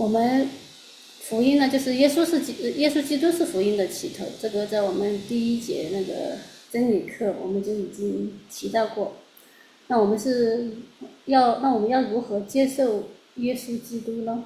我们福音呢，就是耶稣基督是福音的起头，这个在我们第1节那个真理课我们就已经提到过。那我们要如何接受耶稣基督呢？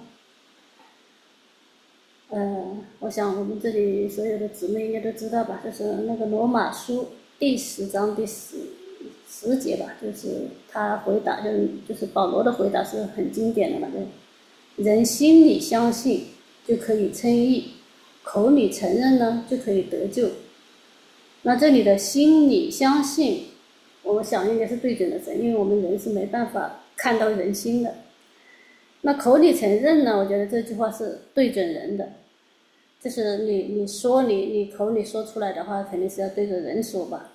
我想我们这里所有的姊妹应该都知道吧，就是那个罗马书第10章第10节吧，就是他回答，就是保罗的回答是很经典的嘛，人心里相信就可以称义，口里承认呢就可以得救。那这里的心里相信，我想应该是对准的神，因为我们人是没办法看到人心的。那口里承认呢，我觉得这句话是对准人的，就是你口里说出来的话，肯定是要对着人说吧。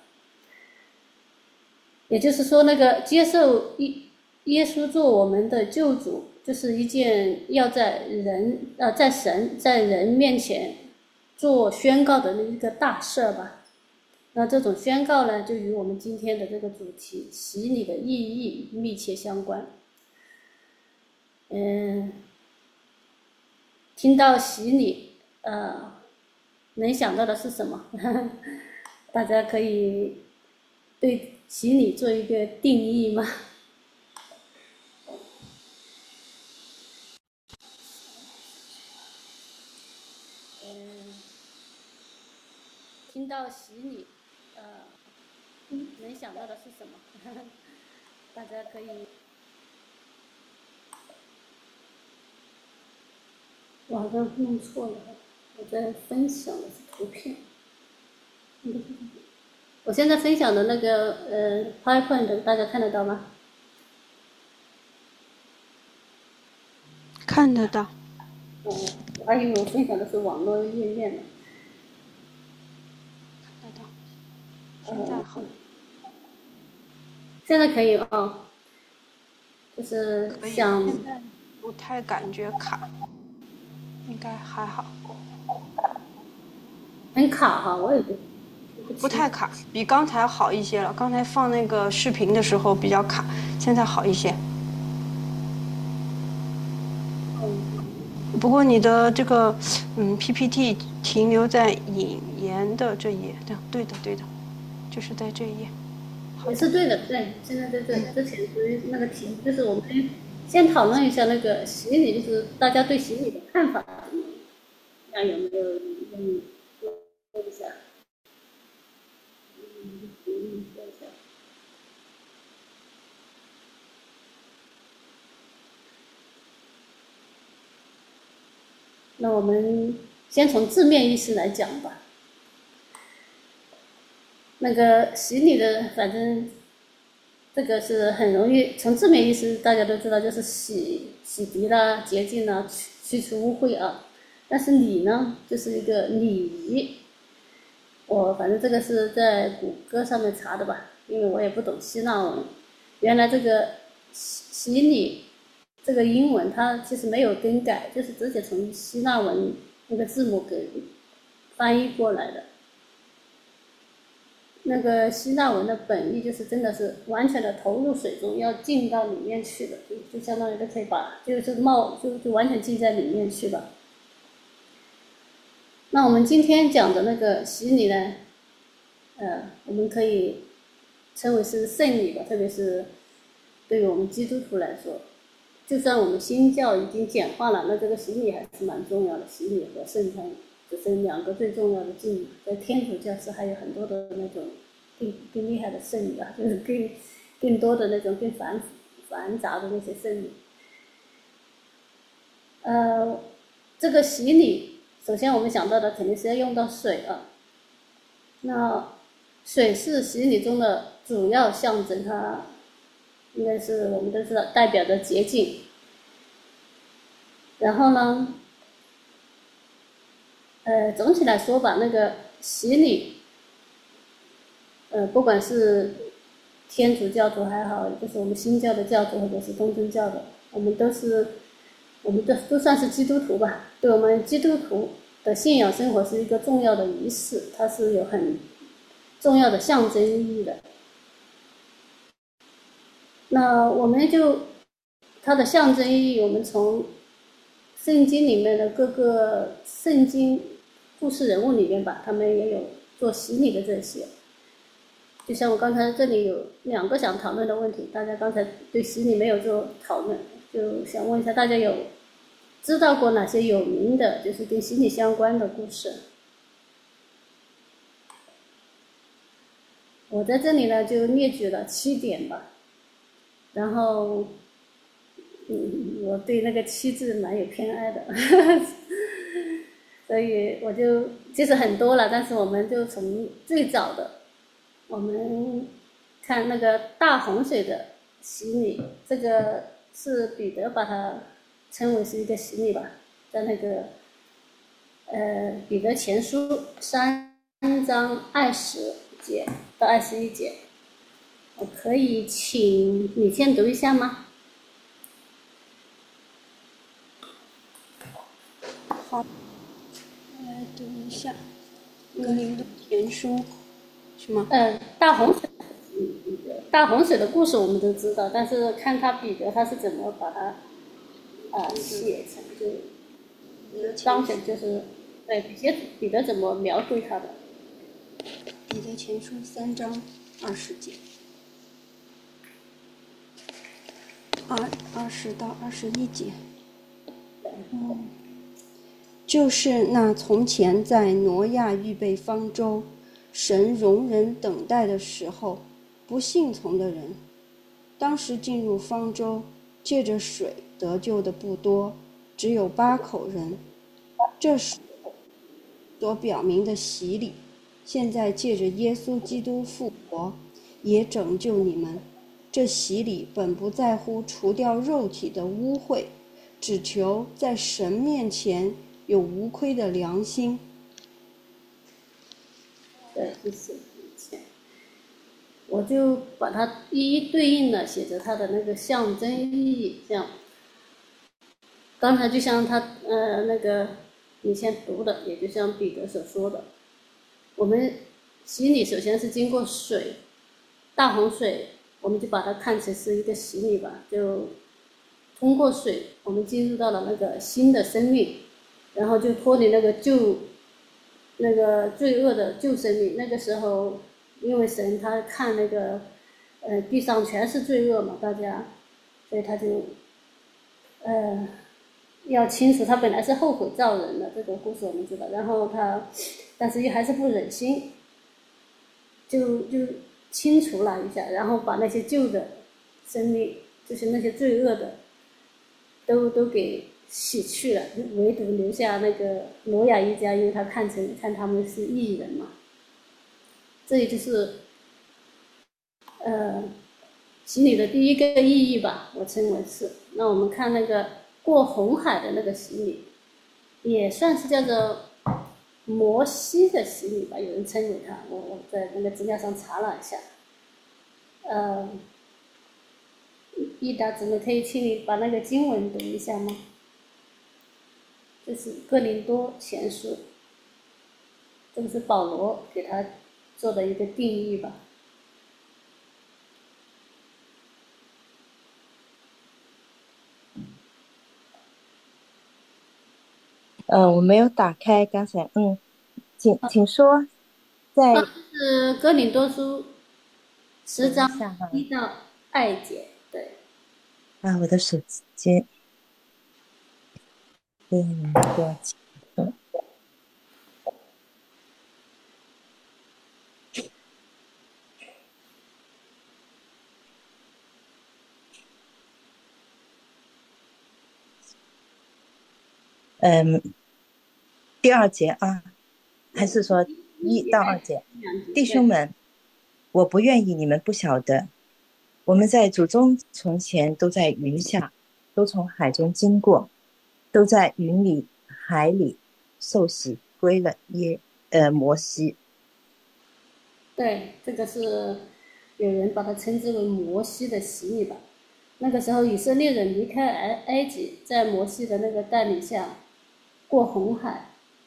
也就是说，那个接受耶稣做我们的救主，就是一件要在神在人面前做宣告的一个大事吧。那这种宣告呢，就与我们今天的这个主题洗礼的意义密切相关。听到洗礼，能想到的是什么？大家可以对洗礼做一个定义吗？听到洗礼，能想到的是什么？大家可以。我好像弄错了，我在分享的是图片。我现在分享的那个PowerPoint 大家看得到吗？ 看得到。 我还以为我分享的是网络页面呢。 看得到。现在好。 现在可以哦。就是想。 现在不太感觉卡，应该还好。 很卡哈，我也觉得。 不太卡，比刚才好一些了。刚才放那个视频的时候比较卡，现在好一些。不过你的这个PPT 停留在引言的这页，对的，就是在这一页。 也是对的，对。现在在这之前属于那个题目，就是我们可以先讨论一下那个洗礼，就是大家对洗礼的看法，看有没有说一下。那我们先从字面意思来讲吧。那个洗礼的，反正这个是很容易从字面意思大家都知道，就是洗涤啦、洁净啦、去除污秽啊。但是礼呢，就是一个礼仪。我反正这个是在谷歌上面查的吧，因为我也不懂希腊文。原来这个洗礼这个英文它其实没有更改，就是直接从希腊文那个字母给翻译过来的。那个希腊文的本意就是真的是完全的投入水中，要浸到里面去的，就相当于都可以把就完全浸在里面去了。那我们今天讲的那个洗礼呢，我们可以称为是圣礼吧，特别是对于我们基督徒来说，就算我们新教已经简化了，那这个洗礼还是蛮重要的。洗礼和圣餐只是2个最重要的敬礼，在天主教是还有很多的那种更厉害的圣礼啊，就是更多的那种更繁杂的那些圣礼。这个洗礼，首先我们想到的肯定是要用到水啊。那水是洗礼中的主要象征，它应该是我们都知道代表着洁净。然后呢，总体来说吧，那个洗礼，不管是天主教徒还好，就是我们新教的教徒或者是东正教的，我们都算是基督徒吧。对我们基督徒的信仰生活是一个重要的仪式，它是有很重要的象征意义的。那我们就它的象征意义，我们从圣经里面的各个圣经故事人物里面吧，他们也有做洗礼的这些。就像我刚才这里有2个想讨论的问题，大家刚才对洗礼没有做讨论，就想问一下大家有知道过哪些有名的就是跟洗礼相关的故事？我在这里呢就列举了7点吧，然后我对那个7字蛮有偏爱的所以我就其实很多了，但是我们就从最早的，我们看那个大洪水的洗礼，这个是彼得把它称为是一个洗礼吧，在那个彼得前书3章20节到21节，我可以请你先读一下吗？ 好，我来读一下《格林多前书》，是吗？ 大洪水的故事我们都知道，但是看他彼得他是怎么把它写成，就当成就是对彼得怎么描绘他的。 彼得前书3章20节，20到21节。就是那从前在挪亚预备方舟，神容人等待的时候，不信从的人，当时进入方舟，借着水得救的不多，只有8口人。这是所表明的洗礼，现在借着耶稣基督复活，也拯救你们。这洗礼本不在乎除掉肉体的污秽，只求在神面前有无亏的良心。 对，就是我就把它一一对应的写着它的那个象征意义。这样，刚才就像他那个你先读的，也就像彼得所说的，我们洗礼首先是经过水，大洪水，我们就把它看成是一个洗礼吧，就通过水，我们进入到了那个新的生命，然后就脱离那个那个罪恶的旧生命。那个时候，因为神他看那个地上全是罪恶嘛，大家，所以他就要清除，他本来是后悔造人的，这个故事我们知道，然后但是又还是不忍心，就清除了一下，然后把那些旧的生命，就是那些罪恶的，都给洗去了，唯独留下那个挪亚一家，因为他看他们是义人嘛。这也就是洗礼的第一个意义吧，我称为是。那我们看那个过红海的那个洗礼，也算是叫做摩西的洗礼吧，有人称为它。我在那个资料上查了一下。益达姊妹可以请你把那个经文读一下吗？这是哥林多前书，这个是保罗给他做的一个定义吧。 我没有打开，刚才请说，在是哥林多书10章1到2节，对。 我的手机哥林多前书第2节啊，还是说1到2节？弟兄们，我不愿意你们不晓得，我们在主中从前都在云下，都从海中经过，都在云里海里受洗归了摩西。 对，这个是有人把它称之为摩西的洗礼吧。那个时候以色列人离开埃及，在摩西的那个带领下过红海，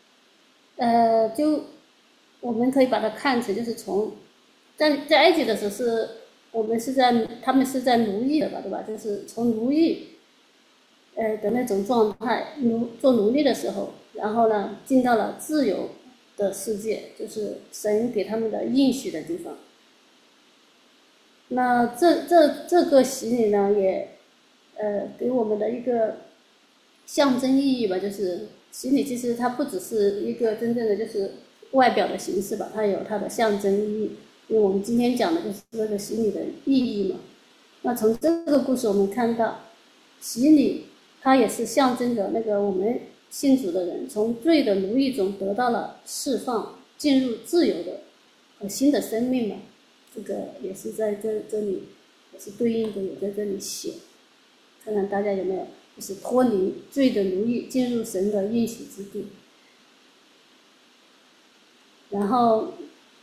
就我们可以把它看成就是在埃及的时候他们是在奴役的吧，对吧？就是从奴役的那种状态，做奴隶的时候，然后呢进到了自由的世界，就是神给他们的应许的地方。那这个洗礼呢，也给我们的一个象征意义吧，就是洗礼其实它不只是一个真正的就是外表的形式吧，它有它的象征意义。因为我们今天讲的就是那个洗礼的意义嘛。那从这个故事我们看到，洗礼它也是象征着那个我们信主的人从罪的奴役中得到了释放，进入自由的和新的生命嘛。这个也是在这里也是对应的，有在这里写，看看大家有没有就是脱离罪的奴役，进入神的应许之地。然后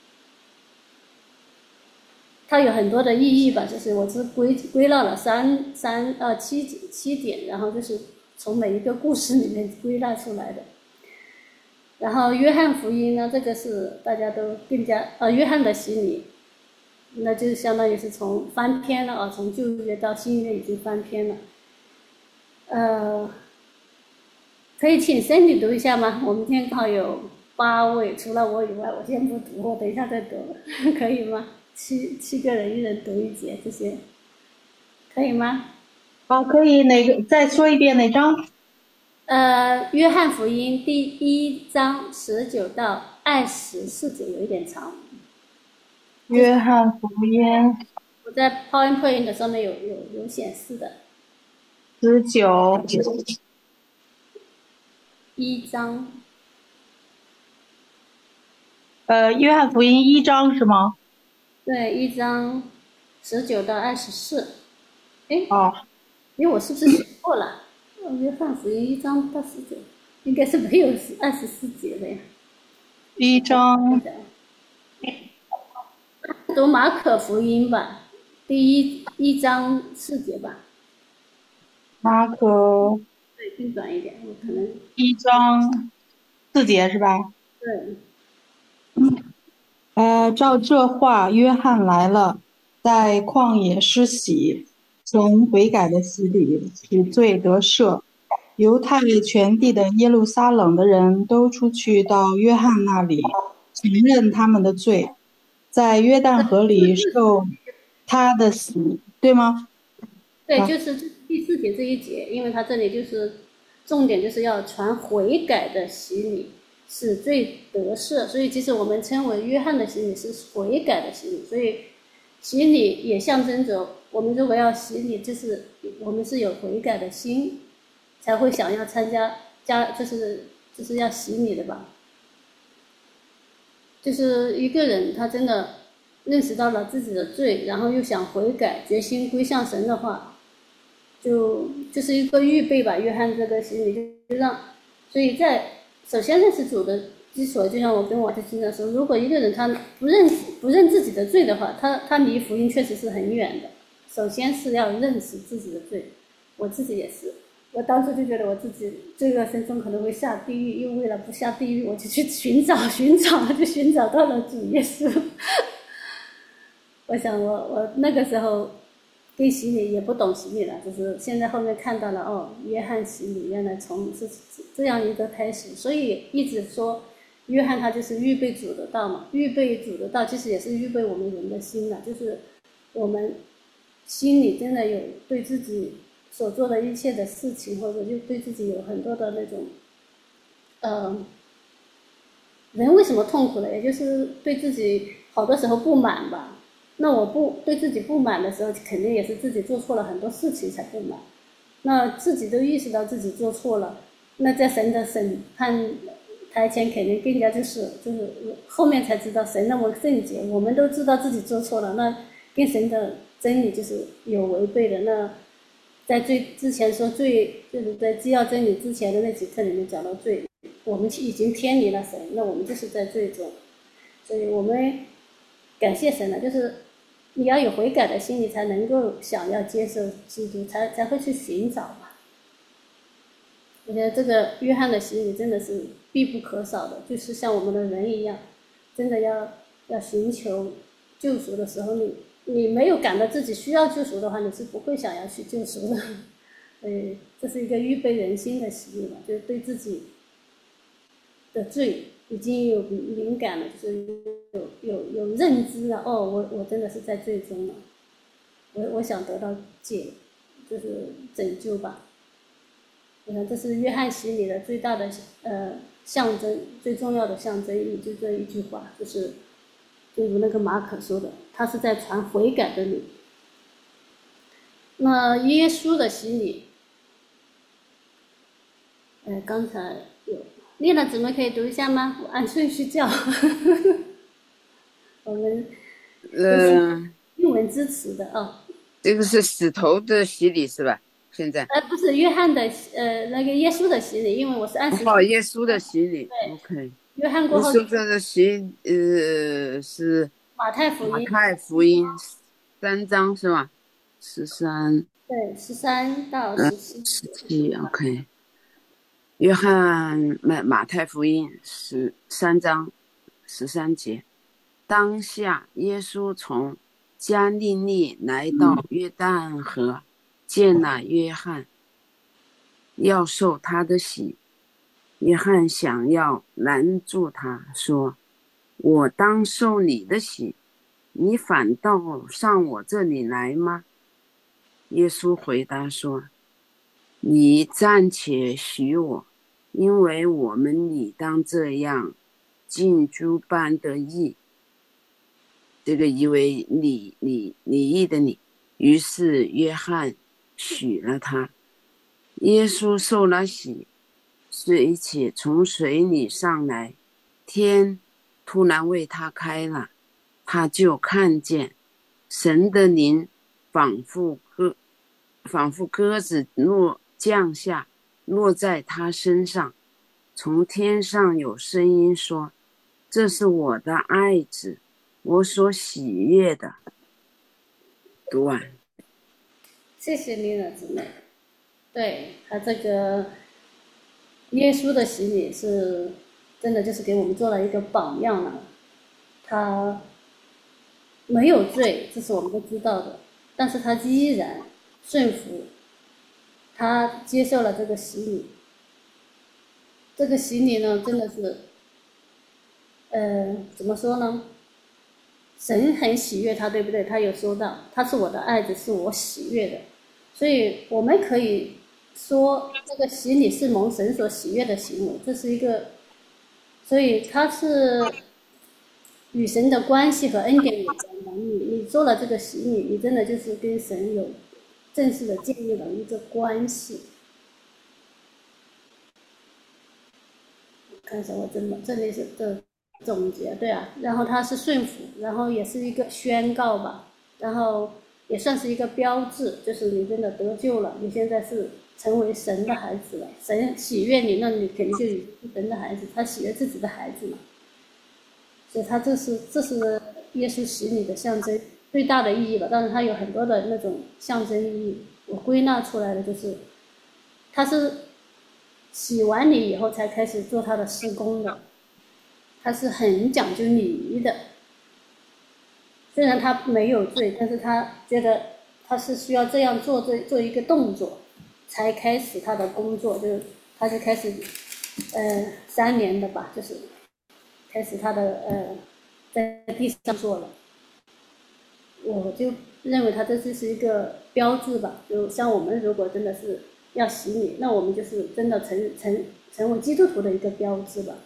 它有很多的意义吧，就是我是归纳了七点，然后就是从每一个故事里面归纳出来的。然后约翰福音呢，这个是大家都更加约翰的洗礼，那就相当于是从翻篇了啊，从旧约到新约已经翻篇了。可以请森女读一下吗？我们今天刚好有8位，除了我以外，我先不读，我等一下再读，可以吗？7个人，一人读一节，这些可以吗？ 好，可以。哪个？再说一遍哪章？ 约翰福音第1章19到24节，有一点长。 约翰福音我在 PowerPoint 上面有显示的。 19。 1章。 约翰福音1章是吗？ 对，1章19到24。哎， 哦， 我是不是写错了？约翰福音1章到19，应该是没有24节的呀。 1章。 读马可福音吧，第一章4节吧。 马可。 对，更短一点，我可能。 1章4节是吧？ 对。 照这话，约翰来了，在旷野施洗，从悔改的洗礼，使罪得赦。犹太全地的耶路撒冷的人都出去到约翰那里，承认他们的罪，在约旦河里受他的洗，对吗？ 对，就是第4节这一节，因为他这里就是重点就是要传悔改的洗礼，使罪得赦，所以其实我们称为约翰的洗礼是悔改的洗礼，所以洗礼也象征着我们如果要洗礼，就是我们是有悔改的心，才会想要参加就是要洗礼的吧。就是一个人他真的认识到了自己的罪，然后又想悔改，决心归向神的话，就是一个预备吧。约翰这个洗礼就让，所以在首先认识主的基础，就像我跟我的经常说，如果一个人他不认自己的罪的话，他离福音确实是很远的。首先是要认识自己的罪，我自己也是，我当时就觉得我自己罪恶深重，可能会下地狱，又为了不下地狱，我就去寻找，就寻找到了主耶稣。我想我那个时候对洗礼也不懂洗礼了，就是现在后面看到了哦，约翰洗礼原来从是这样一个开始，所以一直说约翰他就是预备主的道嘛，预备主的道其实也是预备我们人的心了，就是我们心里真的有对自己所做的一切的事情，或者就对自己有很多的那种人为什么痛苦呢？也就是对自己好多时候不满吧。那我对自己不满的时候，肯定也是自己做错了很多事情才不满。那自己都意识到自己做错了，那在神的审判台前肯定更加就是后面才知道神那么圣洁，我们都知道自己做错了，那跟神的真理就是有违背的。那在之前说罪，就是在纪要真理之前的那几课里面讲到罪，我们已经偏离了神，那我们就是在罪中。所以我们感谢神了，就是你要有悔改的心，你才能够想要接受基督，才会去寻找吧。我觉得这个约翰的洗礼真的是必不可少的，就是像我们的人一样，真的要寻求救赎的时候，你没有感到自己需要救赎的话，你是不会想要去救赎的。 所以这是一个预备人心的洗礼嘛，就是对自己的罪已经有敏感了，就是有认知了。哦，我真的是在罪中了，我想得到就是拯救吧。我想这是约翰洗礼的最大的象征，最重要的象征意义，就这一句话，就是就如那个马可说的，他是在传悔改的理。那耶稣的洗礼，刚才有丽娜姊妹可以读一下吗？我按顺序叫。我们英文支持的啊。 这个是死头的洗礼是吧？现在不是约翰的那个耶稣的洗礼，因为我是按时。 耶稣的洗礼。 对 OK。 约翰过后。 耶稣这个洗是马太福音3章是吧？13。 对，13到17。 OK。约翰马太福音13章13节，当下耶稣从加利利来到约旦河，见了约翰，要受他的洗。约翰想要拦住他，说：我当受你的洗，你反倒上我这里来吗？耶稣回答说：你暂且许我，因为我们理当这样尽诸般的义。这个以为礼义的礼。于是约翰许了他。耶稣受了洗，水且从水里上来，天突然为他开了，他就看见神的灵仿佛鸽子降下，落在他身上。从天上有声音说：这是我的爱子，我所喜悦的。读完。 谢谢丽娜姊妹。对，他这个耶稣的洗礼是真的，就是给我们做了一个榜样了。他没有罪，这是我们都知道的，但是他依然顺服，他接受了这个洗礼。这个洗礼呢，真的是怎么说呢，神很喜悦他，对不对？他有说到他是我的爱子，是我喜悦的。所以我们可以说这个洗礼是蒙神所喜悦的行为，这是一个，所以它是与神的关系和恩典有关的。你做了这个洗礼，你真的就是跟神有正式的建立了一个关系。看一下我这里是的总结，对啊，然后它是顺服，然后也是一个宣告吧，然后也算是一个标志，就是你真的得救了，你现在是成为神的孩子了，神喜悦你，那你肯定就是神的孩子，他喜悦自己的孩子嘛。所以他这是耶稣洗礼的象征最大的意义了，但是它有很多的那种象征意义，我归纳出来的就是他是洗完礼以后才开始做他的施工的，他是很讲究礼仪的。虽然他没有罪，但是他觉得他是需要这样做一个动作，才开始他的工作，就是他就开始3年的吧，就是开始他的在地上做了。我就认为他这是一个标志吧，就像我们如果真的是要洗礼，那我们就是真的成为基督徒的一个标志吧。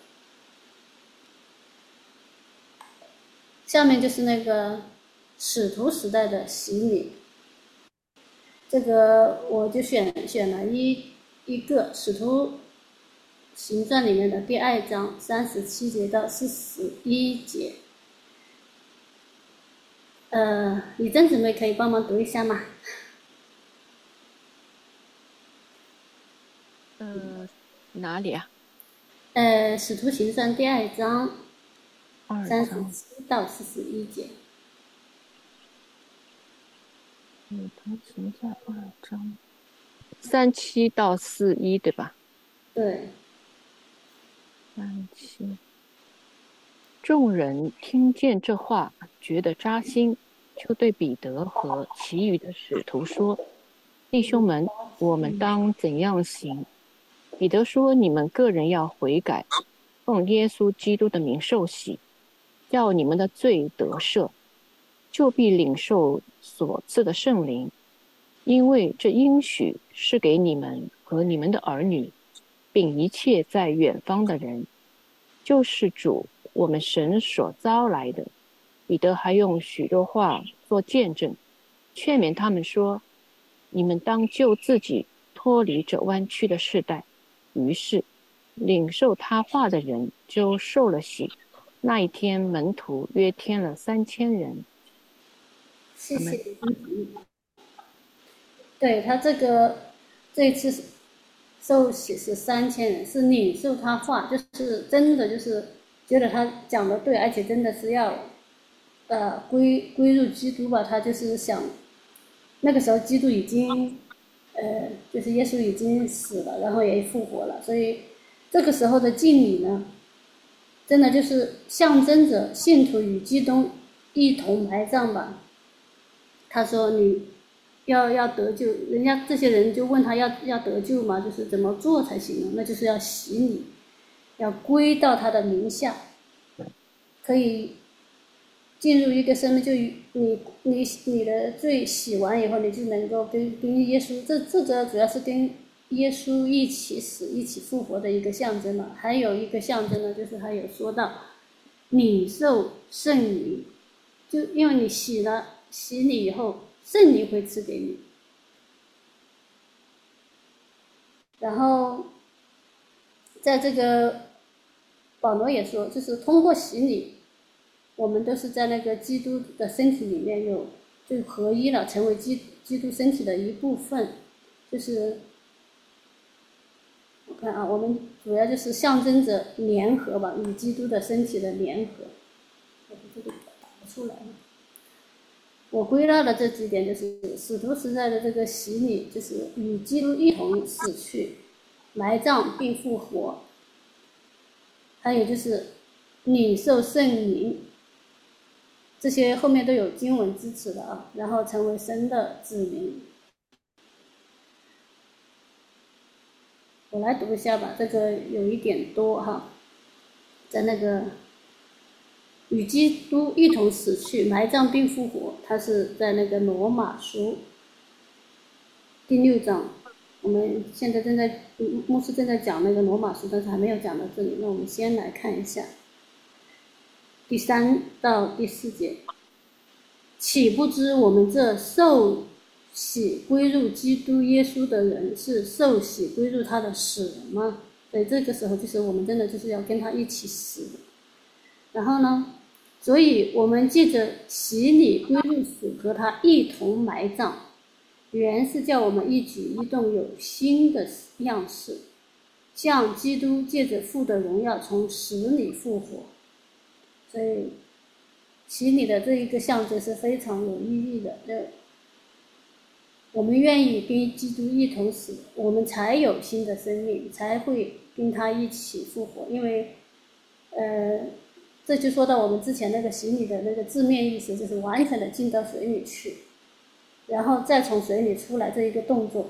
下面就是那个使徒时代的洗礼，这个我就选了一个使徒行传里面的第2章37节到41节。李珍姊妹可以帮忙读一下吗？ 哪里啊？ 使徒行传第2章37到41节。 使徒行传2章37到41，对吧？ 对。 37。众人听见这话，觉得扎心，就对彼得和其余的使徒说： 弟兄们，我们当怎样行？彼得说：你们个人要悔改，奉耶稣基督的名受洗，叫你们的罪得赦，就必领受所赐的圣灵，因为这应许是给你们和你们的儿女，并一切在远方的人，就是主我们神所招来的。彼得还用许多话做见证，劝勉他们说：你们当救自己脱离这弯曲的世代。于是领受他话的人就受了洗。那一天门徒约添了3000人。 谢谢。对，他这一次受洗是3000人，是领受他话，就是真的就是觉得他讲的对，而且真的是要归入基督吧。他就是想那个时候基督已经就是耶稣已经死了，然后也复活了，所以这个时候的敬礼呢，真的就是象征着信徒与基督一同埋葬吧。他说你要得救，人家这些人就问他要得救嘛，就是怎么做才行呢？那就是要洗礼，要归到他的名下，可以进入一个生命，就你的罪洗完以后，你就能够跟耶稣，这个主要是跟耶稣一起死、一起复活的一个象征嘛。还有一个象征呢，就是他有说到领受圣灵，就因为你洗礼以后，圣灵会赐给你。然后在这个保罗也说，就是通过洗礼，我们都是在那个基督的身体里面就合一了，成为基督身体的一部分。就是我看啊，我们主要就是象征着联合吧，与基督的身体的联合。这个打不出来了。我归纳的这几点就是使徒时代的这个洗礼，就是与基督一同死去、埋葬并复活，还有就是领受圣灵，这些后面都有经文支持的啊，然后成为神的子民。我来读一下吧，这个有一点多哈，在那个与基督一同死去、埋葬并复活，它是在那个罗马书第6章。我们现在牧师正在讲那个罗马书，但是还没有讲到这里。那我们先来看一下第3到第4节。岂不知我们这受洗归入基督耶稣的人，是受洗归入他的死人吗？所以这个时候就是我们真的就是要跟他一起死的。然后呢，所以我们借着洗礼归入死，和他一同埋葬，原是叫我们一举一动有新的样式，像基督借着父的荣耀从死里复活。所以洗礼的这一个象征是非常有意义的。我们愿意跟基督一同死，我们才有新的生命，才会跟他一起复活。因为这就说到我们之前那个洗礼的那个字面意思，就是完全的进到水里去，然后再从水里出来这一个动作。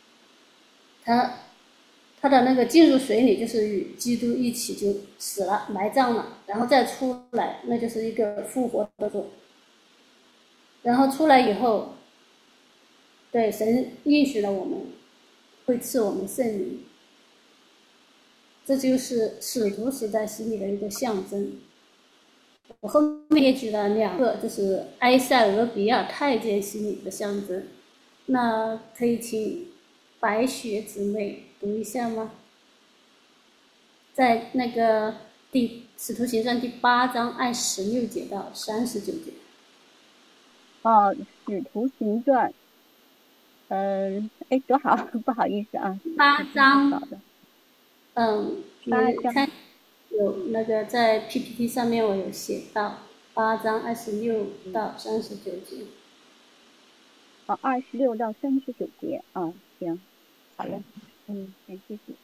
他的那个进入水里就是与基督一起就死了、埋葬了，然后再出来，那就是一个复活的动作。然后出来以后，对，神应许了我们会赐我们圣灵，这就是使徒时代洗礼的一个象征。我后面也举了2个，就是埃塞俄比亚太监洗礼的象征。那可以请白雪姊妹读一下吗？在那个使徒行传第8章按16节到39节。 使徒行传，多好，不好意思啊。 8章， 你看有那个在 PPT 上面我有写到8章26到39节。 26到39节啊，行，好嘞，感谢主。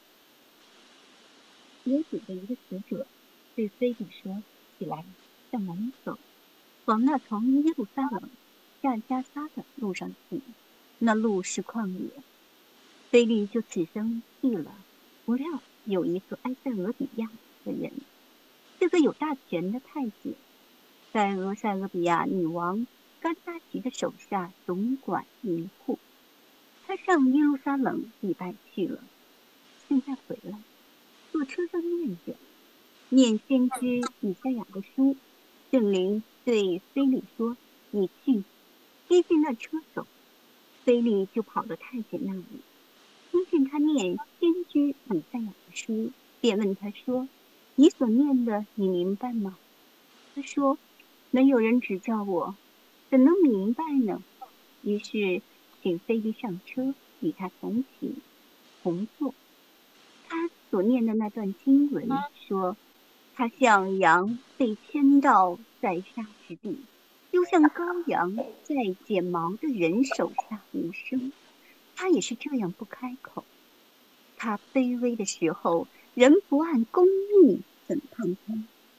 耶稣的一个使者对菲比说：“起来，向南走，往那从耶路撒冷向加撒的路上去， 那路是旷野。腓利就起身去了。不料有一个埃塞俄比亚的人，这个有大权的太监，在俄塞俄比亚女王甘达吉的手下总管银库。他上耶路撒冷礼拜去了，现在回来，坐车上念先知以赛亚的书。圣灵对腓利说：“你去，接近那车走。”腓利就跑到太监那里，听见他念先知以赛亚的书，便问他说：“你所念的，你明白吗？”他说：“没有人指教我，怎能明白呢？”于是请腓利上车，与他同行同坐。他所念的那段经文说：“他像羊被牵到宰杀之地，又像羔羊在剪毛的人手下无声。他也是这样不开口。他卑微的时候，人不按公义审判他。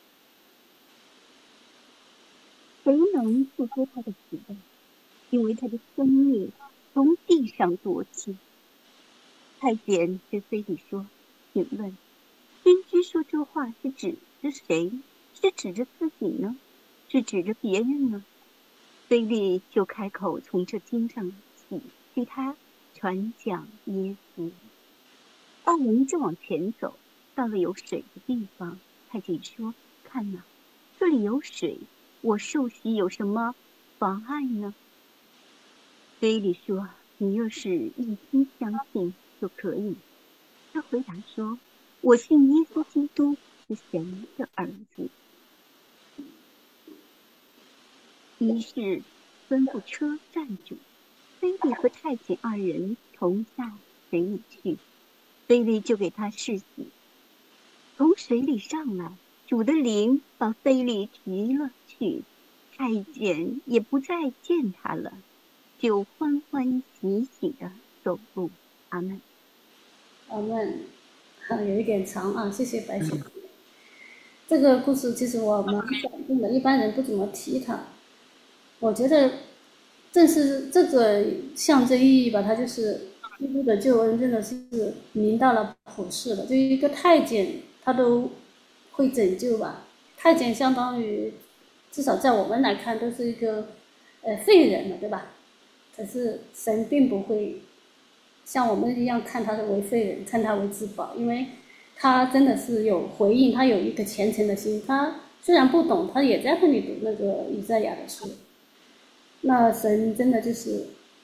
谁能诉说他的死亡？因为他的生命从地上夺去。”太监对腓利说：“请问，先知说这话是指着谁？是指着自己呢？是指着别人呢？”腓利就开口从这经上起，对他传讲耶稣。二人正往前走，到了有水的地方，太监说：“看哪，这里有水，我受洗有什么妨碍呢？”腓利说：“你若是一心相信，就可以。”他回答说：“我信耶稣基督是神的儿子。”于是吩咐车站住，腓利和太监二人同下水里去。腓利就给他施洗，从水里上来，主的灵把腓利提了去，太监也不再见他了，就欢欢喜喜的走路。阿门。 阿门。有一点长啊，谢谢白雪。这个故事其实我蛮感动的，一般人不怎么提它。我觉得正是这个象征意义吧，它就是基督的救恩真的是临到了普世的，就一个太监他都会拯救吧。太监相当于至少在我们来看都是一个废人了，对吧？可是神并不会像我们一样看他为废人，看他为至宝，因为他真的是有回应，他有一个虔诚的心。他虽然不懂，他也在那里读那个以赛亚的书。那神真的就是，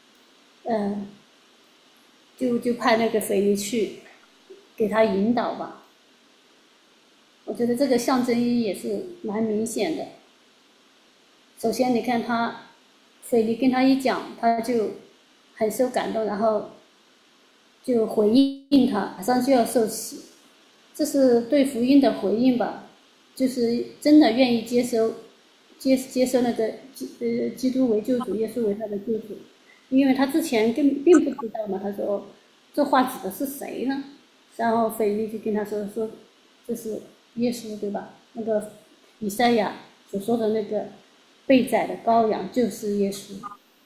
就派那个腓利去给他引导吧。我觉得这个象征意义也是蛮明显的。首先，你看腓利跟他一讲，他就很受感动，然后就回应他，马上就要受洗。这是对福音的回应吧，就是真的愿意接受那个基督为救主，耶稣为他的救主。因为他之前并不知道嘛，他说这话指的是谁呢？然后腓利就跟他说这是耶稣，对吧？那个以赛亚所说的那个被宰的羔羊就是耶稣。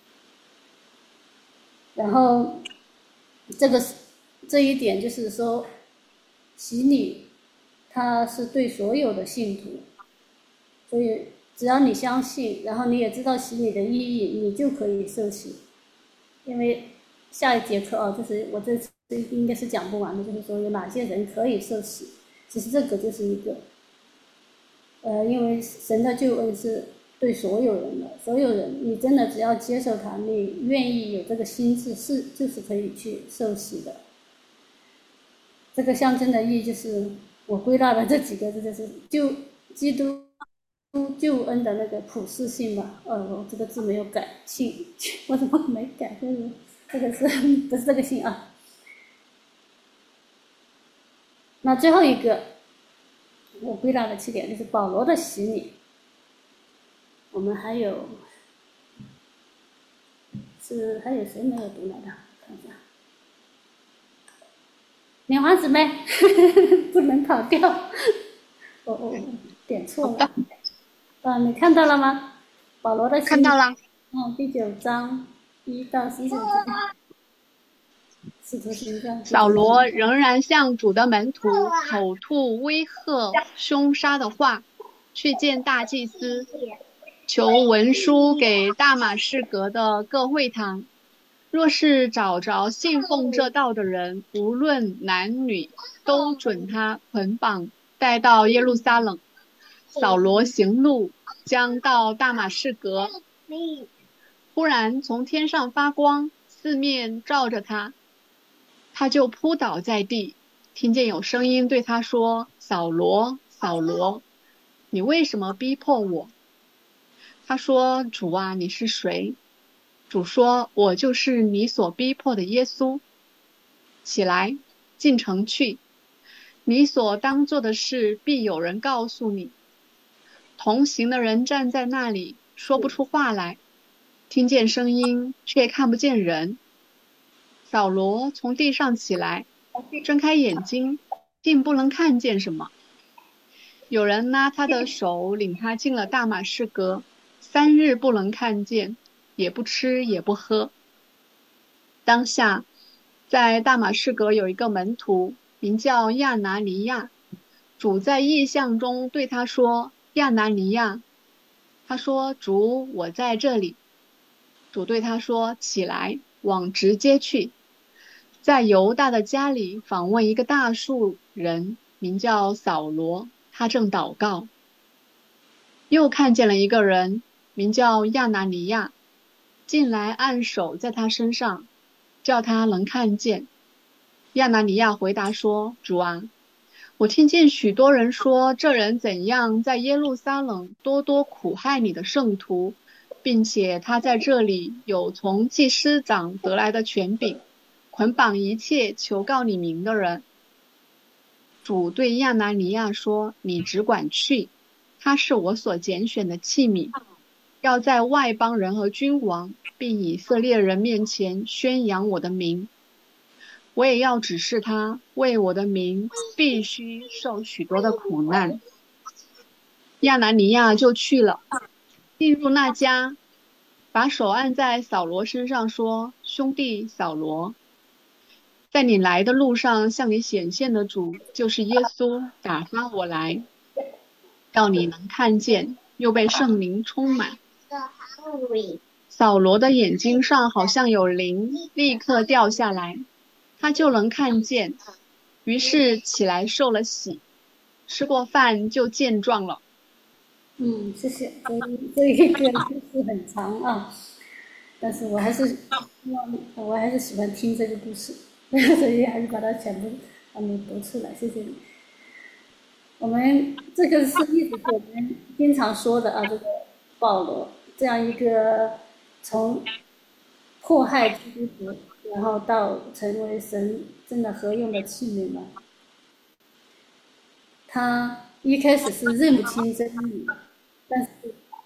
然后这一点就是说，洗礼它是对所有的信徒，所以只要你相信，然后你也知道洗礼的意义，你就可以受洗。因为下一节课就是我这次应该是讲不完的，就是说有哪些人可以受洗。其实这个就是一个，因为神的救恩是对所有人的，所有人你真的只要接受他，你愿意有这个心智，就是可以去受洗的。这个象征的意义就是我归纳的这几个字，就是基督救恩的那个普世性吧。我这个字没有改，性我怎么没改？就是这个是不是这个性啊？那最后一个我归纳的7点就是保罗的洗礼。我们还有谁没有读来的？看一下，莲花姊妹不能跑掉，我点错了。你看到了吗？保罗的洗礼。 看到了。 第9章1 1到19节，使徒行传。 扫罗仍然向主的门徒口吐威吓、凶杀的话，去见大祭司，求文书给大马士革的各会堂，若是找着信奉这道的人，无论男女，都准他捆绑带到耶路撒冷。扫罗行路，将到大马士革，忽然从天上发光，四面照着他，他就扑倒在地，听见有声音对他说：扫罗，扫罗，你为什么逼迫我？他说：主啊，你是谁？主说：我就是你所逼迫的耶稣。起来，进城去，你所当做的事必有人告诉你。同行的人站在那里，说不出话来，听见声音，却看不见人。扫罗从地上起来，睁开眼睛，竟不能看见什么。有人拿他的手领他进了大马士革，3日不能看见，也不吃也不喝。当下在大马士革有一个门徒，名叫亚拿尼亚，主在异象中对他说：亚拿尼亚。他说：主，我在这里。主对他说：起来，往直街去，在犹大的家里访问一个大数人，名叫扫罗，他正祷告。又看见了一个人，名叫亚拿尼亚，进来按手在他身上，叫他能看见。亚拿尼亚回答说：主啊，我听见许多人说，这人怎样在耶路撒冷多多苦害你的圣徒，并且他在这里有从祭司长得来的权柄，捆绑一切求告你名的人。主对亚拿尼亚说：你只管去，他是我所拣选的器皿，要在外邦人和君王并以色列人面前宣扬我的名。我也要指示他，为我的名必须受许多的苦难。亚拿尼亚就去了，进入那家，把手按在扫罗身上说：兄弟扫罗，在你来的路上向你显现的主，就是耶稣，打发我来，要你能看见，又被圣灵充满。扫罗的眼睛上好像有灵，立刻掉下来，他就能看见，于是起来受了洗，吃过饭就健壮了。 谢谢。这一个故事很长啊，但是我还是喜欢听这个故事，所以还是把它全部读出来。谢谢你。我们这个是一直我们经常说的啊，这个保罗这样一个从迫害基督徒，然后到成为神真的合用的器皿嘛。他一开始是认不清真理，但是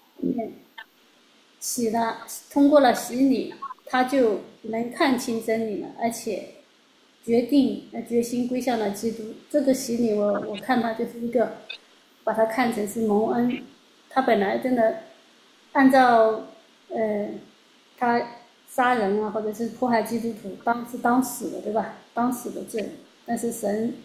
通过了洗礼，他就能看清真理了，而且决心归向了基督。这个洗礼我看他就是一个，把他看成是蒙恩。他本来真的按照他杀人啊，或者是迫害基督徒，当死的，对吧？当死的罪，但是神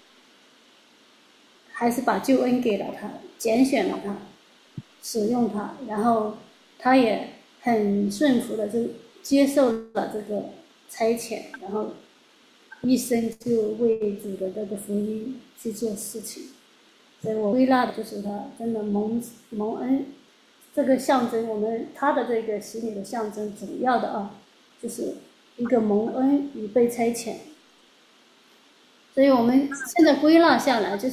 还是把救恩给了他，拣选了他，使用他，然后他也很顺服的就接受了这个差遣，然后一生就为主的这个福音去做事情。所以我归纳的就是他真的蒙恩。这个象征他的这个洗礼的象征，主要的啊，就是一个蒙恩与被差遣。所以我们现在归纳下来就是，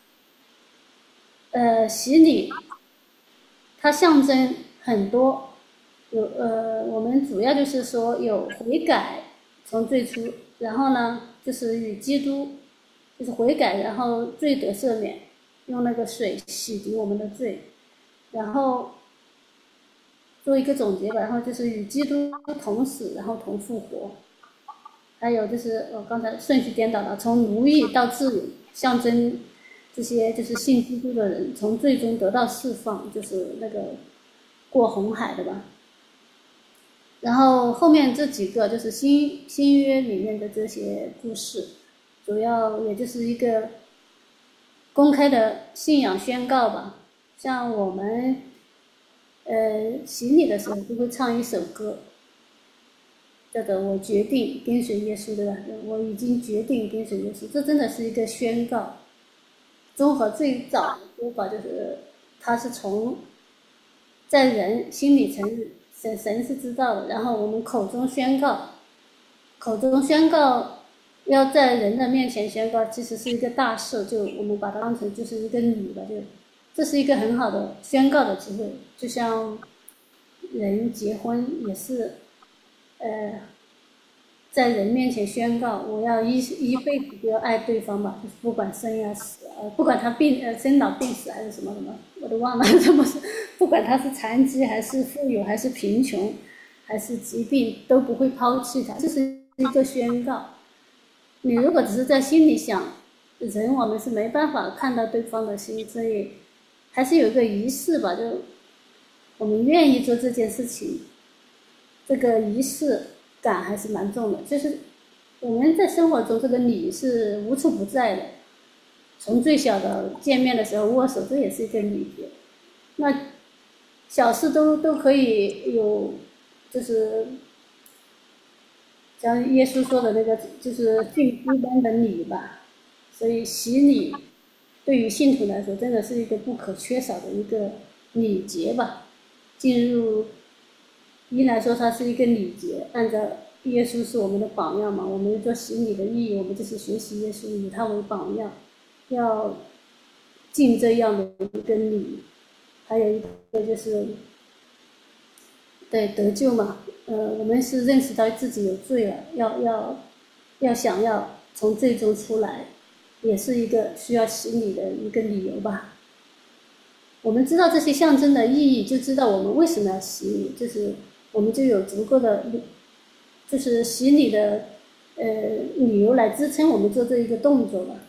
洗礼它象征很多，我们主要就是说有悔改，从最初，然后呢就是与基督就是悔改，然后罪得赦免，用那个水洗涤我们的罪。然后做一个总结吧，然后就是与基督同死，然后同复活。还有就是我刚才顺序颠倒了，从奴役到自由，象征这些就是信基督的人从最终得到释放，就是那个过红海的吧。 然后后面这几个就是新约里面的这些故事，主要也就是一个公开的信仰宣告吧。像我们洗礼的时候就会唱一首歌，叫做我决定跟随耶稣，对吧？我已经决定跟随耶稣，这真的是一个宣告。综合最早的说法就是，他是从在人心里承认神是知道的，然后我们口中宣告要在人的面前宣告，其实是一个大事，就我们把它当成就是一个礼吧，就这是一个很好的宣告的机会。就像人结婚也是，在人面前宣告，我要一辈子都要爱对方吧，就是不管生呀死，不管他生老病死还是什么什么，我都忘了怎么说，不管他是残疾还是富有还是贫穷，还是疾病，都不会抛弃他，这是一个宣告。你如果只是在心里想，人我们是没办法看到对方的心，所以还是有一个仪式吧，就我们愿意做这件事情，这个仪式感还是蛮重的。就是我们在生活中这个礼是无处不在的，从最小的见面的时候握手，这也是一个礼节。那小事都可以有，就是像耶稣说的那个，就是最基本的礼吧。所以洗礼对于信徒来说，真的是一个不可缺少的一个礼节吧。进入一来说，它是一个礼节，按照耶稣是我们的榜样嘛，我们做洗礼的意义，我们就是学习耶稣，以他为榜样，要尽这样的一个礼。还有一个就是对得救嘛，我们是认识到自己有罪了，要想要从罪中出来，也是一个需要洗礼的一个理由吧。我们知道这些象征的意义，就知道我们为什么要洗礼，就是我们就有足够的就是洗礼的理由来支撑我们做这一个动作吧。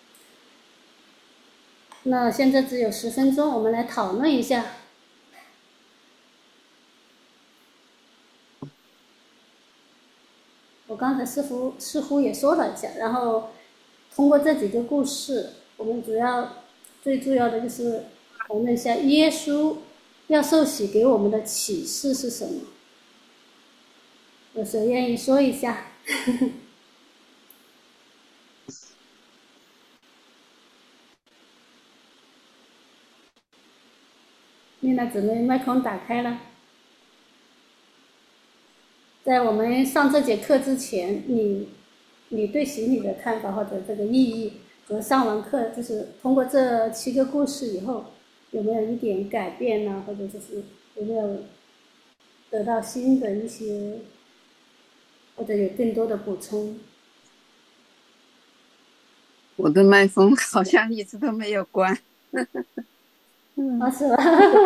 那现在只有10分钟，我们来讨论一下。我刚才似乎也说了一下，然后通过这几个故事，我们最主要的就是讨论一下耶稣要受洗给我们的启示是什么。有谁愿意说一下？丽娜姊妹麦克风打开了。在我们上这节课之前，你对洗礼的看法或者这个意义，和上完课就是通过这7个故事以后，有没有一点改变呢？或者就是有没有得到新的一些，或者有更多的补充？ 我的麦克风好像一直都没有关。 是吧？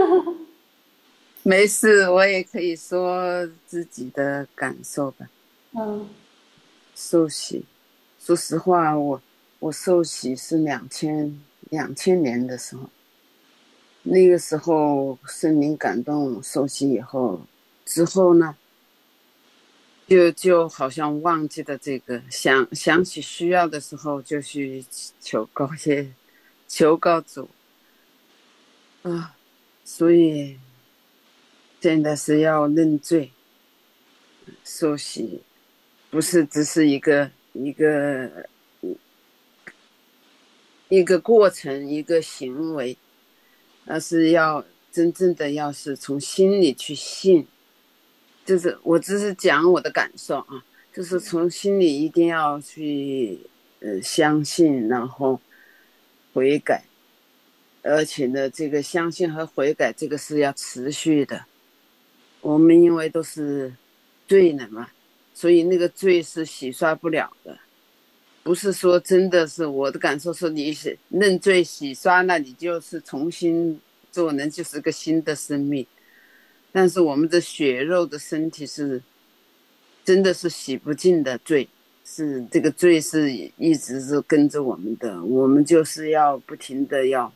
没事，我也可以说自己的感受吧。受洗，说实话，我受洗是2000年的时候，那个时候圣灵感动受洗以后，之后呢，就好像忘记了这个，想起需要的时候就去求告主啊，所以真的是要认罪。受洗不是只是一个过程，一个行为，而是要真正的要是从心里去信。就是我只是讲我的感受啊，就是从心里一定要去相信，然后悔改。而且呢，这个相信和悔改这个是要持续的。我们因为都是罪人嘛，所以那个罪是洗刷不了的。不是说真的是我的感受是你认罪洗刷，那你就是重新做人，就是个新的生命。但是我们的血肉的身体是真的是洗不尽的罪，是这个罪是一直是跟着我们的，我们就是要不停的要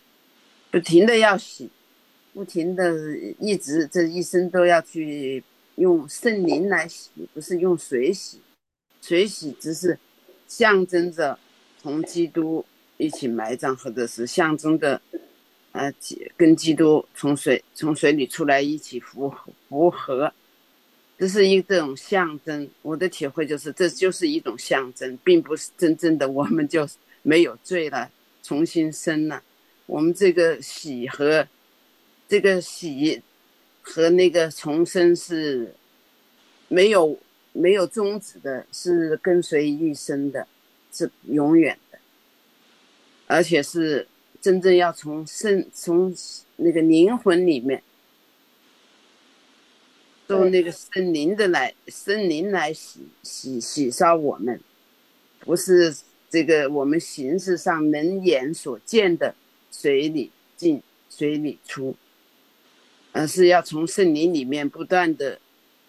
洗，不停的一直这一生都要去用圣灵来洗，不是用水洗。水洗只是象征着同基督一起埋葬，或者是象征着跟基督从水里出来一起复合，这是这种象征。我的体会就是这就是一种象征，并不是真正的我们就没有罪了，重新生了。我们这个洗和那个重生是没有终止的，是跟随一生的，是永远的，而且是真正要从那个灵魂里面用那个圣灵来洗烧我们，不是这个我们形式上人眼所见的水里进水里出，而是要从圣灵里面不断的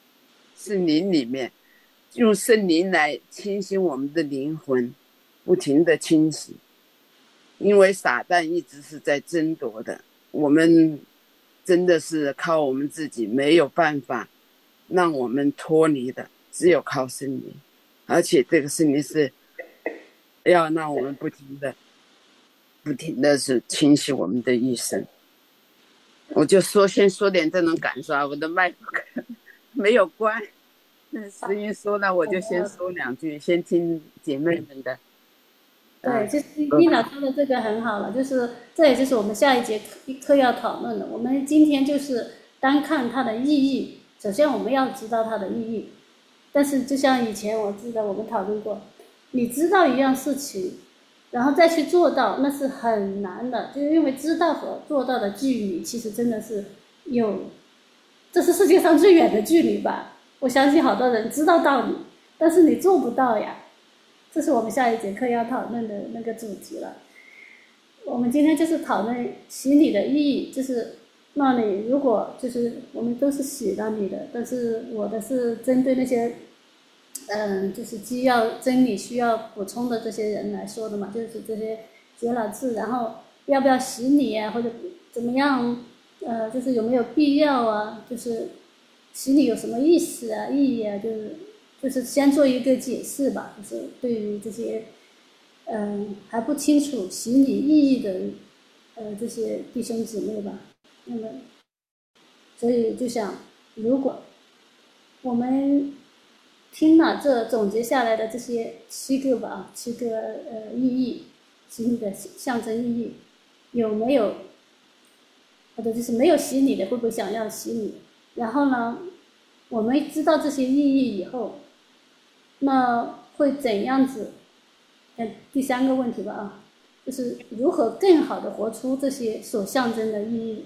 用圣灵来清洗我们的灵魂，不停的清洗。因为撒旦一直是在争夺的，我们真的是靠我们自己没有办法让我们脱离的，只有靠圣灵。而且这个圣灵是要让我们不停的是清洗我们的一生。我就先说点这种感受啊，我的麦克没有关，石英说了我就先说两句，先听姐妹们的。 对，就是丽娜说的这个很好了，就是这也就是我们下一节课要讨论的。我们今天就是单看它的意义，首先我们要知道它的意义。但是就像以前我记得我们讨论过，你知道一样事情，然后再去做到，那是很难的，就是因为知道和做到的距离其实真的是这是世界上最远的距离吧。我相信好多人知道道理，但是你做不到呀。这是我们下一节课要讨论的那个主题了。我们今天就是讨论洗礼的意义，就是那你如果就是我们都是洗了你的，但是我的是针对那些就是既要真理需要补充的这些人来说的嘛，就是这些结了字，然后要不要洗礼啊，或者怎么样，就是有没有必要啊，就是洗礼有什么意思啊、意义啊，就是先做一个解释吧，就是对于这些还不清楚洗礼意义的这些弟兄姊妹吧。那么所以就想，如果我们听了这总结下来的这些7个意义，洗礼的象征意义，有没有或者就是没有洗礼的会不会想要洗礼？然后呢，我们知道这些意义以后，那会怎样子？第3个问题吧啊，就是如何更好的活出这些所象征的意义。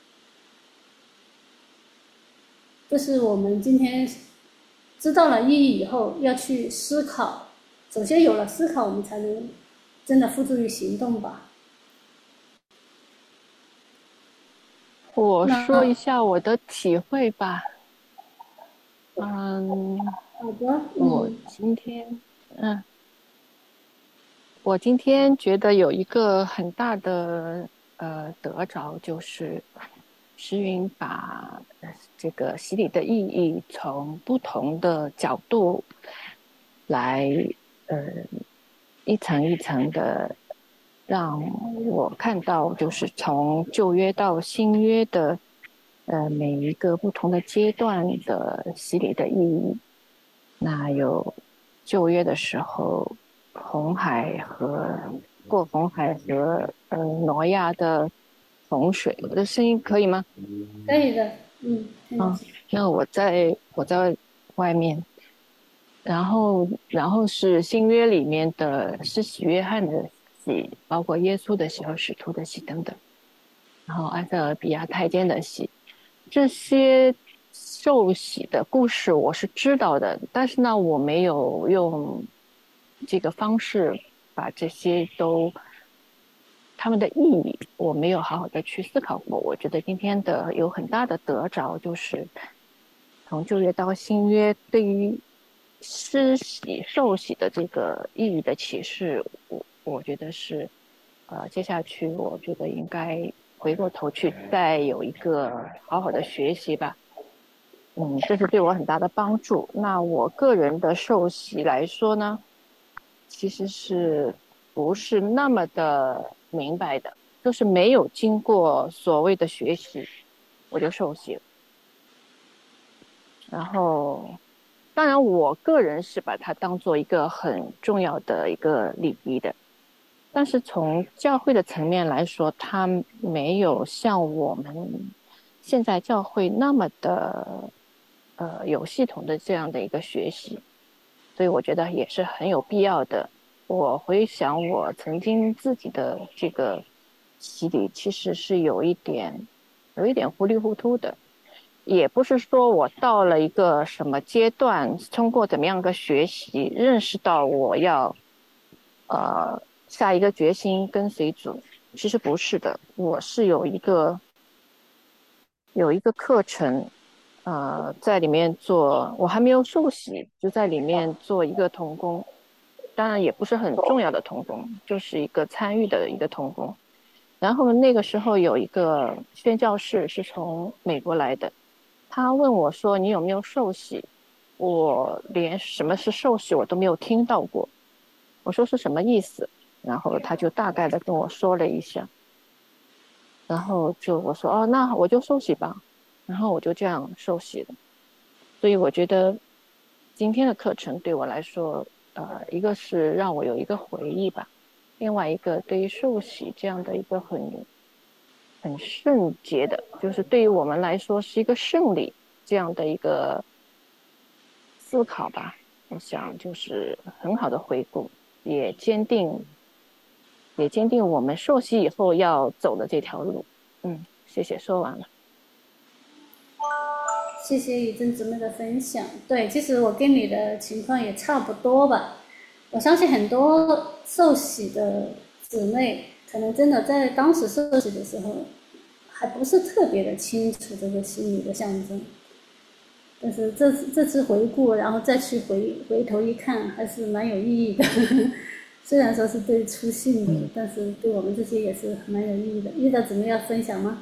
这是我们今天知道了意义以后要去思考。首先有了思考，我们才能真的付诸于行动吧。 我说一下我的体会吧。 好的。 我今天觉得有一个很大的得着，就是诗云把这个洗礼的意义从不同的角度来一层一层的让我看到，就是从旧约到新约的每一个不同的阶段的洗礼的意义。那有旧约的时候，过红海和挪亚的洪水。我的声音可以吗？ 可以的。 那我在外面，然后是新约里面的施洗约翰的洗，包括耶稣的洗和使徒的洗等等，然后埃塞俄比亚太监的洗，这些受洗的故事我是知道的，但是呢，我没有用这个方式把这些他们的意义我没有好好的去思考过。我觉得今天的有很大的得着，就是从旧约到新约对于施洗受洗的这个意义的启示，我觉得是接下去我觉得应该回过头去再有一个好好的学习吧。 这是对我很大的帮助。那我个人的受洗来说呢，其实是不是那么的明白的，就是没有经过所谓的学习，我就受洗了。然后，当然我个人是把它当做一个很重要的一个礼仪的，但是从教会的层面来说，它没有像我们现在教会那么的有系统的这样的一个学习，所以我觉得也是很有必要的。我回想我曾经自己的这个洗礼，其实是有一点糊里糊涂的，也不是说我到了一个什么阶段，通过怎么样的学习，认识到我要下一个决心跟随主，其实不是的，我是有一个课程，在里面做，我还没有受洗，就在里面做一个童工，当然也不是很重要的童工，就是一个参与的一个童工。然后那个时候有一个宣教士是从美国来的，他问我说：“你有没有受洗？”我连什么是受洗我都没有听到过，我说是什么意思？然后他就大概的跟我说了一下，然后我说哦，那我就受洗吧，然后我就这样受洗了。所以我觉得今天的课程对我来说，一个是让我有一个回忆吧，另外一个对于受洗这样的一个很圣洁的，就是对于我们来说是一个圣礼这样的一个思考吧。我想就是很好的回顾，也坚定我们受洗以后要走的这条路。谢谢，说完了。 谢谢雨珍姊妹的分享。对，其实我跟你的情况也差不多吧。我相信很多受洗的姊妹，可能真的在当时受洗的时候，还不是特别的清楚这个洗礼的象征。但是这次回顾，然后再去回头一看，还是蛮有意义的。虽然说是对初信的，但是对我们这些也是蛮有意义的。遇到姊妹要分享吗？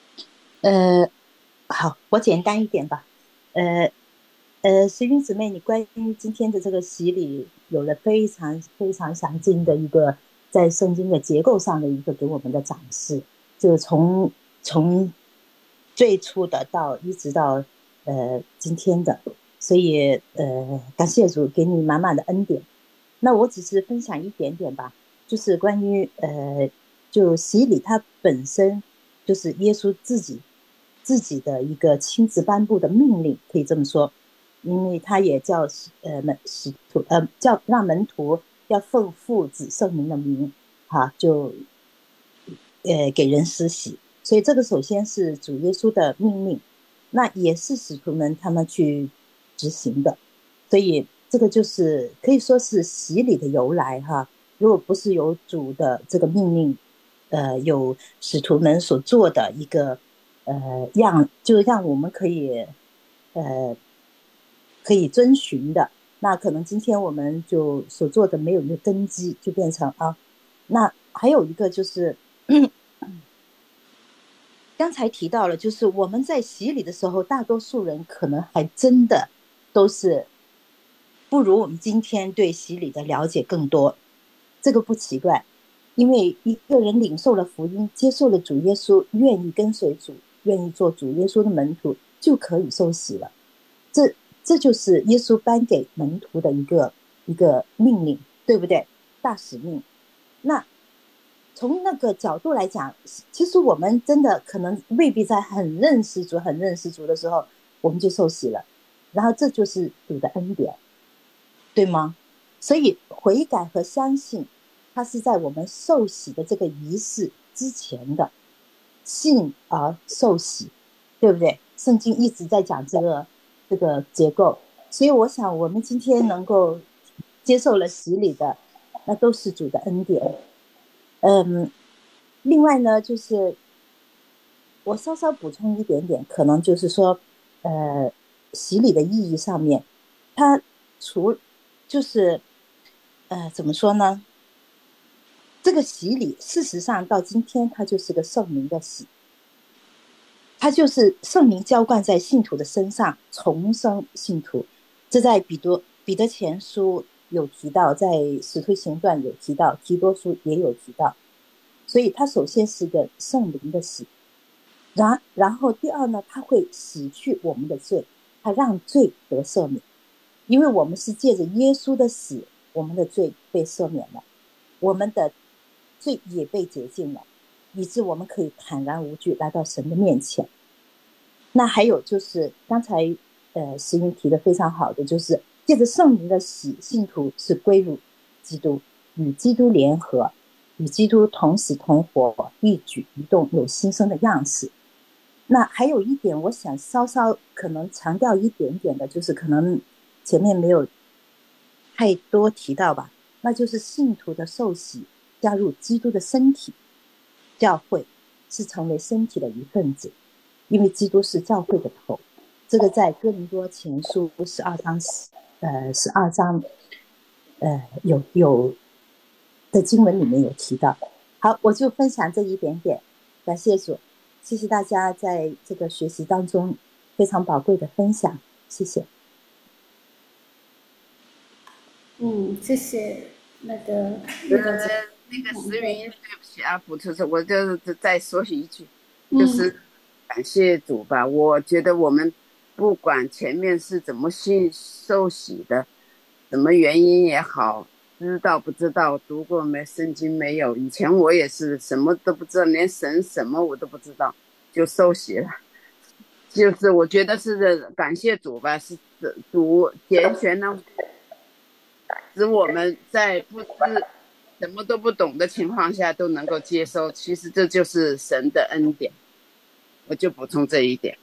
好，我简单一点吧。石云姊妹，你关于今天的这个洗礼有了非常非常详尽的一个在圣经的结构上的一个给我们的展示，就从最初的到一直到今天的，所以感谢主给你满满的恩典。那我只是分享一点点吧，就是关于就洗礼它本身就是耶稣自己的一个亲自颁布的命令，可以这么说，因为他也叫使徒叫让门徒要奉父子圣灵的名就给人施洗，所以这个首先是主耶稣的命令，那也是使徒们他们去执行的，所以这个就是可以说是洗礼的由来如果不是有主的这个命令，有使徒们所做的一个就让我们可以遵循的，那可能今天我们就所做的没有一个根基，就变成那还有一个就是刚才提到了，就是我们在洗礼的时候，大多数人可能还真的都是不如我们今天对洗礼的了解更多，这个不奇怪，因为一个人领受了福音，接受了主耶稣，愿意跟随主，愿意做主耶稣的门徒，就可以受洗了。这就是耶稣颁给门徒的一个命令，对不对？大使命。那从那个角度来讲，其实我们真的可能未必在很认识主的时候，我们就受洗了，然后这就是主的恩典，对吗？所以悔改和相信，它是在我们受洗的这个仪式之前的，信而受洗，对不对？圣经一直在讲这个结构，所以我想我们今天能够接受了洗礼的，那都是主的恩典。另外呢，就是我稍稍补充一点点，可能就是说洗礼的意义上面，它就是怎么说呢，这个洗礼事实上到今天它就是个圣灵的洗， 它就是圣灵浇灌在信徒的身上，重生信徒。这在彼得前书有提到，在使徒行传有提到，提多书也有提到。所以它首先是个圣灵的洗，然后第二呢，它会洗去我们的罪，它让罪得赦免。因为我们是借着耶稣的死，我们的罪被赦免了，我们的罪也被洁净了，以致我们可以坦然无惧来到神的面前。那还有就是刚才石英提的非常好的，就是借着圣灵的洗，信徒是归入基督，与基督联合，与基督同死同活，一举一动有新生的样式。那还有一点我想稍稍可能强调一点点的，就是可能前面没有太多提到吧，那就是信徒的受洗加入基督的身体，教会是成为身体的一份子，因为基督是教会的头。这个在哥林多前书12章有的经文里面有提到。好，我就分享这一点点，感谢主，谢谢大家在这个学习当中非常宝贵的分享，谢谢。 谢谢那个石云，对不起啊，补充我就是再说一句，就是感谢主吧。我觉得我们不管前面是怎么受洗的，什么原因也好，知道不知道，读过没圣经没有，以前我也是什么都不知道，连神什么我都不知道就受洗了。就是我觉得是感谢主吧，是主拣选了，使我们在不知什么都不懂的情况下都能够接受，其实这就是神的恩典。我就补充这一点。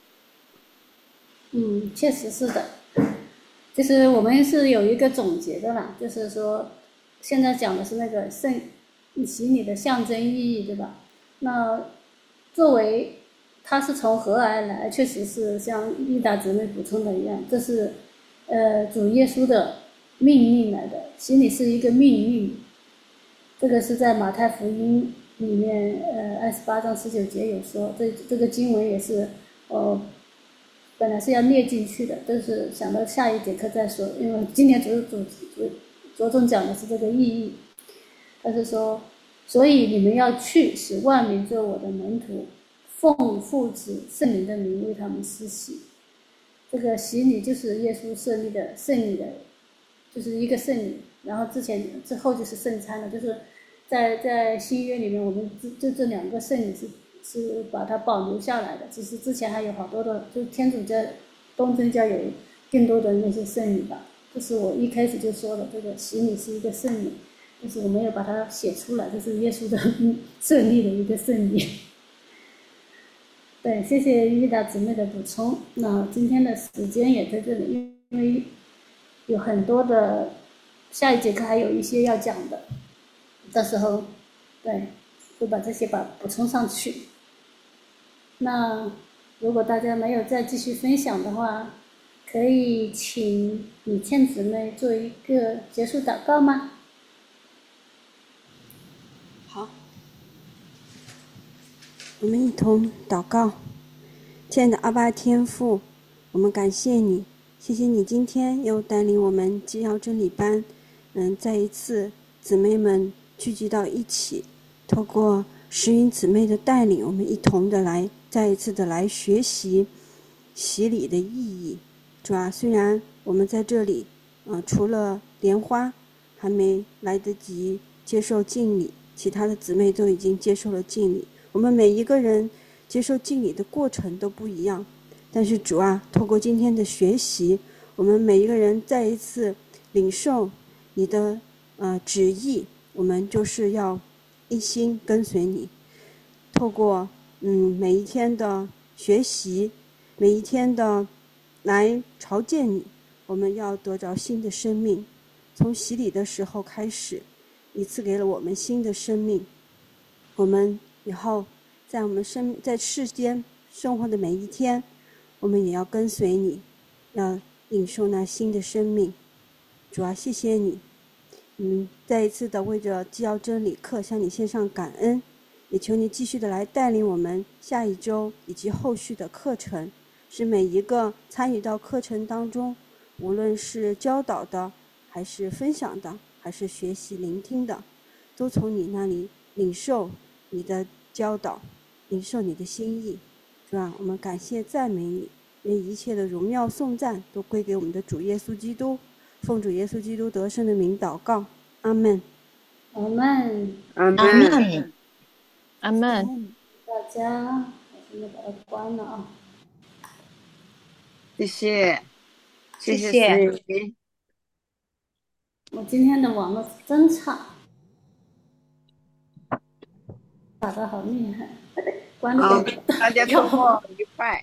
确实是的。就是我们是有一个总结的啦，就是说现在讲的是那个洗礼的象征意义，对吧？那作为它是从何而来，确实是像丽达姊妹补充的一样，这是主耶稣的命令来的，洗礼是一个命令。这个是在马太福音里面28章19节有说，这个经文也是本来是要列进去的，但是想到下一节课再说，因为今天着重讲的是这个意义。他是说，所以你们要去，使万民做我的门徒，奉父子圣灵的名为他们施洗。这个洗礼就是耶稣设立的圣礼的，就是一个圣礼，然后之后就是圣餐了，就是在新约里面，我们就这两个圣礼是把它保留下来的。其实之前还有好多的，就天主教、东正教有更多的那些圣礼吧。这是我一开始就说的，这个洗礼是一个圣礼，但是我没有把它写出来，这是耶稣的设立的一个圣礼。对，谢谢伊达姊妹的补充。那今天的时间也在这里，因为有很多的下一节课还有一些要讲的，到时候对会把这些补充上去。那如果大家没有再继续分享的话，可以请李倩姊妹做一个结束祷告吗？ 好，我们一同祷告。亲爱的阿爸天父，我们感谢你，谢谢你今天又带领我们基要真理班再一次姊妹们聚集到一起，透过石云姊妹的带领，我们一同的再一次的来学习洗礼的意义。主啊，虽然我们在这里除了莲花还没来得及接受敬礼，其他的姊妹都已经接受了敬礼。我们每一个人接受敬礼的过程都不一样，但是主啊，透过今天的学习，我们每一个人再一次领受你的旨意，我们就是要一心跟随你。透过每一天的学习，每一天的来朝见你，我们要得着新的生命。从洗礼的时候开始，你赐给了我们新的生命。我们以后在我们在世间生活的每一天，我们也要跟随你，要领受那新的生命。主啊，谢谢你，再一次的为着基要真理课向你献上感恩， 也求你继续的来带领我们下一周以及后续的课程，使每一个参与到课程当中，无论是教导的，还是分享的，还是学习聆听的，都从你那里领受你的教导，领受你的心意，是吧？我们感谢赞美你，愿一切的荣耀颂赞都归给我们的主耶稣基督，奉主耶稣基督得胜的名祷告，阿门。 阿门。 阿门。 阿门。 大家，我现在把它关了啊。 谢谢，谢谢谢思怡。 我今天的网络真差，打得好厉害，关了好， 点。 大家周末愉快。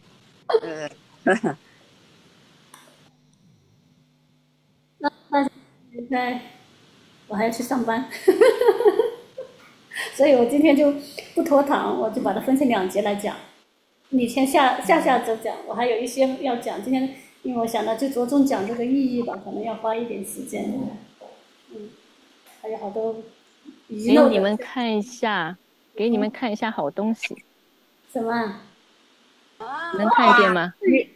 那现在我还要去上班，所以我今天就不拖堂，我就把它分成2节来讲。你先下周讲，我还有一些要讲。今天因为我想到就着重讲这个意义吧，可能要花一点时间。还有好多遗漏的。 给你们看一下好东西。 什么？ 能看见吗？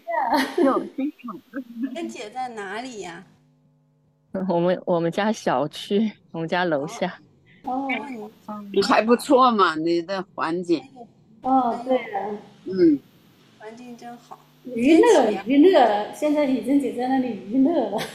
跟姐在哪里呀？ 我们家小区，我们家楼下。 哦， 还不错嘛，你的环境。 哦，对了。 环境真好。 娱乐，现在已经姐在那里娱乐了。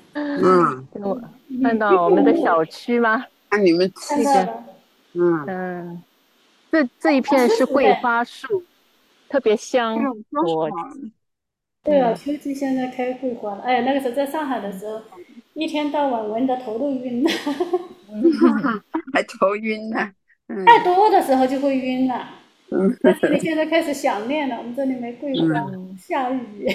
看到我们的小区吗？ 看你们看到了。 这一片是桂花树，特别香。 对啊，秋季现在开桂花了。哎呀，那个时候在上海的时候，一天到晚闻得头都晕了。 还头晕呢。 太多的时候就会晕了。但是你现在开始想念了，我们这里没桂花，下雨。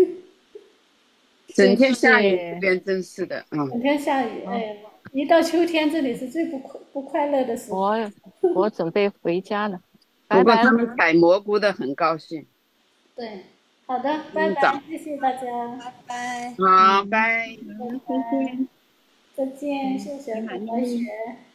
整天下雨，这边真是的。 整天下雨，哎呀，一到秋天，这里是最不快乐的时候。 我准备回家了。 不过他们采蘑菇的很高兴。 对，好的，拜拜，谢谢大家， 拜拜。 好，拜。 再见，谢谢白雪。